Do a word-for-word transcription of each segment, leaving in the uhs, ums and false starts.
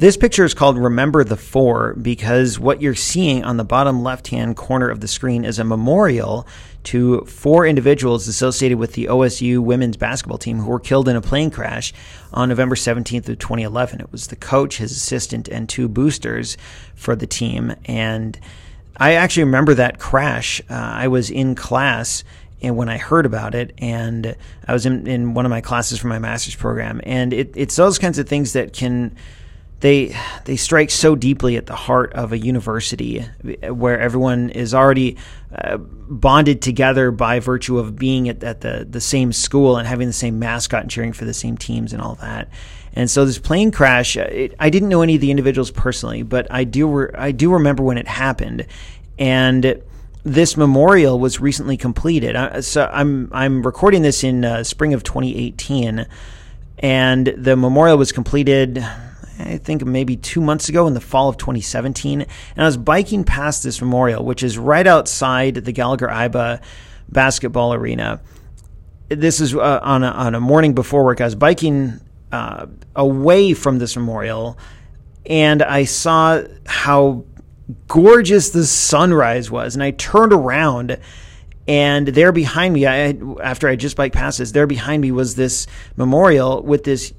This picture is called Remember the Four because what you're seeing on the bottom left-hand corner of the screen is a memorial to four individuals associated with the O S U women's basketball team who were killed in a plane crash on November seventeenth of twenty eleven. It was the coach, his assistant, and two boosters for the team. And I actually remember that crash. Uh, I was in class and when I heard about it, and I was in, in one of my classes for my master's program. And it, it's those kinds of things that can... They they strike so deeply at the heart of a university where everyone is already uh, bonded together by virtue of being at, at the, the same school and having the same mascot and cheering for the same teams and all that. And so this plane crash, it, I didn't know any of the individuals personally, but I do re- I do remember when it happened. And this memorial was recently completed. I, so I'm I'm recording this in uh, spring of twenty eighteen, and the memorial was completed, I think maybe two months ago in the fall of twenty seventeen. And I was biking past this memorial, which is right outside the Gallagher-Iba basketball arena. This is uh, on, a, on a morning before work. I was biking uh, away from this memorial, and I saw how gorgeous the sunrise was. And I turned around, and there behind me, I, after I just biked past this, there behind me was this memorial with this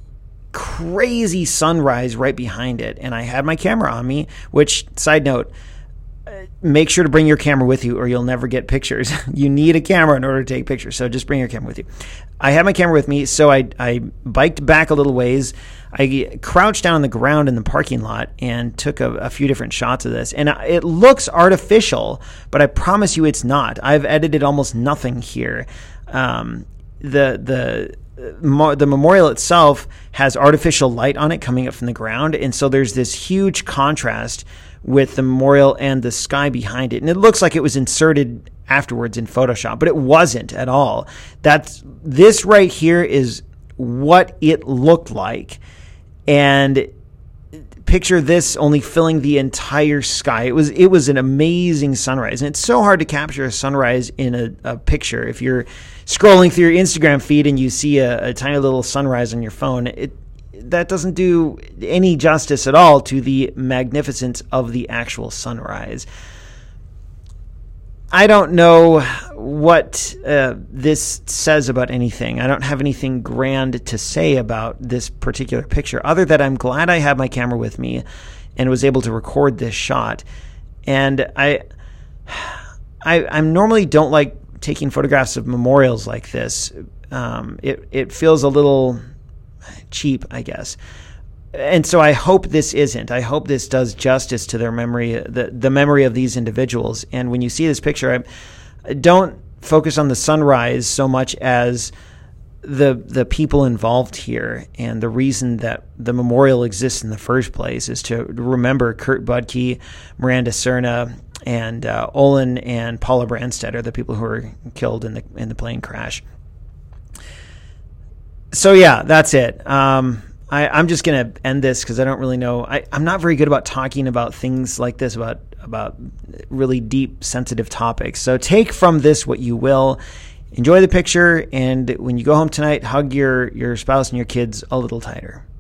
crazy sunrise right behind it. And I had my camera on me, which, side note, make sure to bring your camera with you or you'll never get pictures. You need a camera in order to take pictures, so just bring your camera with you. I had my camera with me, so I, I biked back a little ways. I crouched down on the ground in the parking lot and took a, a few different shots of this. And it looks artificial, but I promise you it's not. I've edited almost nothing here. Um, the the the memorial itself has artificial light on it coming up from the ground, and so there's this huge contrast with the memorial and the sky behind it. And it looks like it was inserted afterwards in Photoshop, but it wasn't at all. That's this right here is what it looked like. And picture this only filling the entire sky. It was it was an amazing sunrise. And it's so hard to capture a sunrise in a, a picture. If you're scrolling through your Instagram feed and you see a, a tiny little sunrise on your phone, it that doesn't do any justice at all to the magnificence of the actual sunrise. I don't know what uh, this says about anything. I don't have anything grand to say about this particular picture, other than I'm glad I had my camera with me and was able to record this shot. And I, I, I normally don't like taking photographs of memorials like this. Um, it it feels a little cheap, I guess. And so I hope this isn't. I hope this does justice to their memory, the, the memory of these individuals. And when you see this picture, I don't focus on the sunrise so much as the the people involved here. And the reason that the memorial exists in the first place is to remember Kurt Budke, Miranda Serna, and uh, Olin and Paula Brandstetter, the people who were killed in the in the plane crash. So yeah, that's it. Um, I, I'm just going to end this because I don't really know. I, I'm not very good about talking about things like this, about about really deep, sensitive topics. So take from this what you will. Enjoy the picture, and when you go home tonight, hug your, your spouse and your kids a little tighter.